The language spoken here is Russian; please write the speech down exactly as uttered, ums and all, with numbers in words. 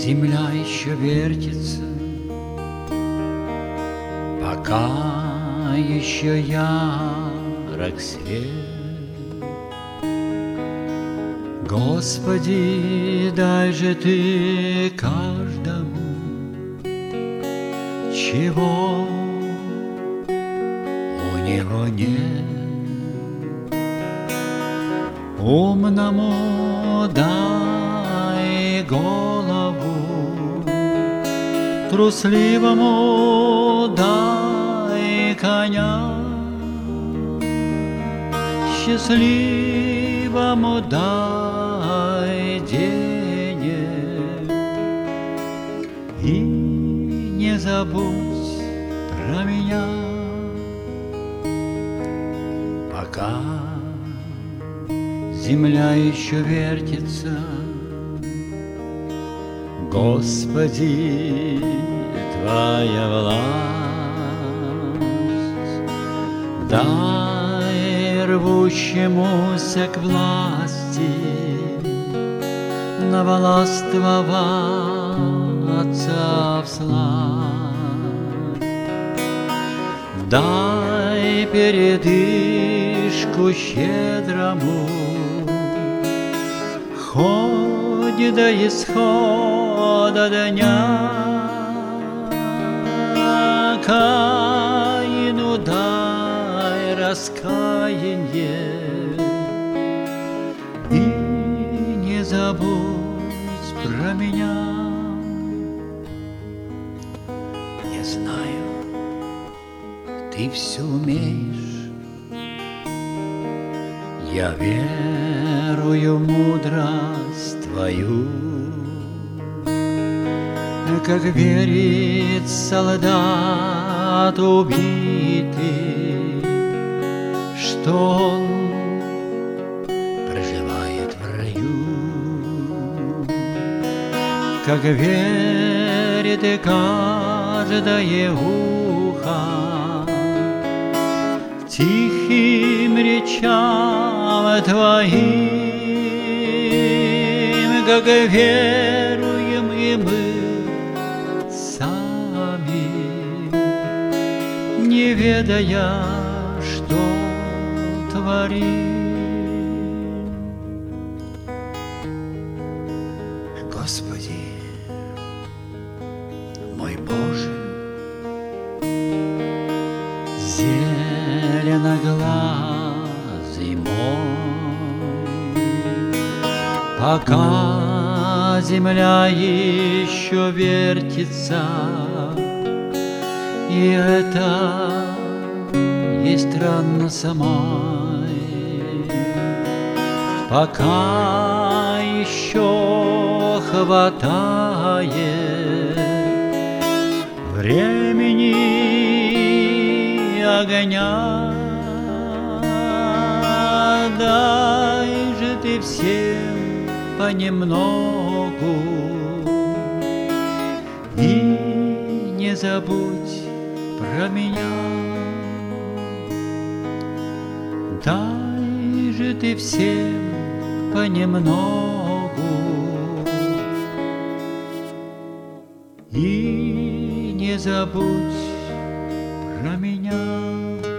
Земля еще вертится, пока еще ярок свет. Господи, дай же Ты каждому, чего у него нет. Умному дай голову, трусливому дай коня, счастливому дай денег. И не забудь про меня, пока земля еще вертится. Господи, Твоя власть, дай рвущемуся к власти навластвоваться всласть. Дай передышку щедрому, хоть до исхода дня. Каину дай раскаяние, и не забудь про меня. Не знаю, Ты все умеешь, я верую в мудрость Твою, как верит солдат убитый, что он проживает в раю, как верит и каждое ухо тихим речам Твоим, как веруем и мы сами, не ведая, что творим. Господи, мой Боже, зеленоглазый мой, пока земля еще вертится, и это есть странно самой, пока еще хватает времени огня. Дай же Ты всем понемногу, и не забудь про меня. Дай же Ты всем понемногу, и не забудь про меня.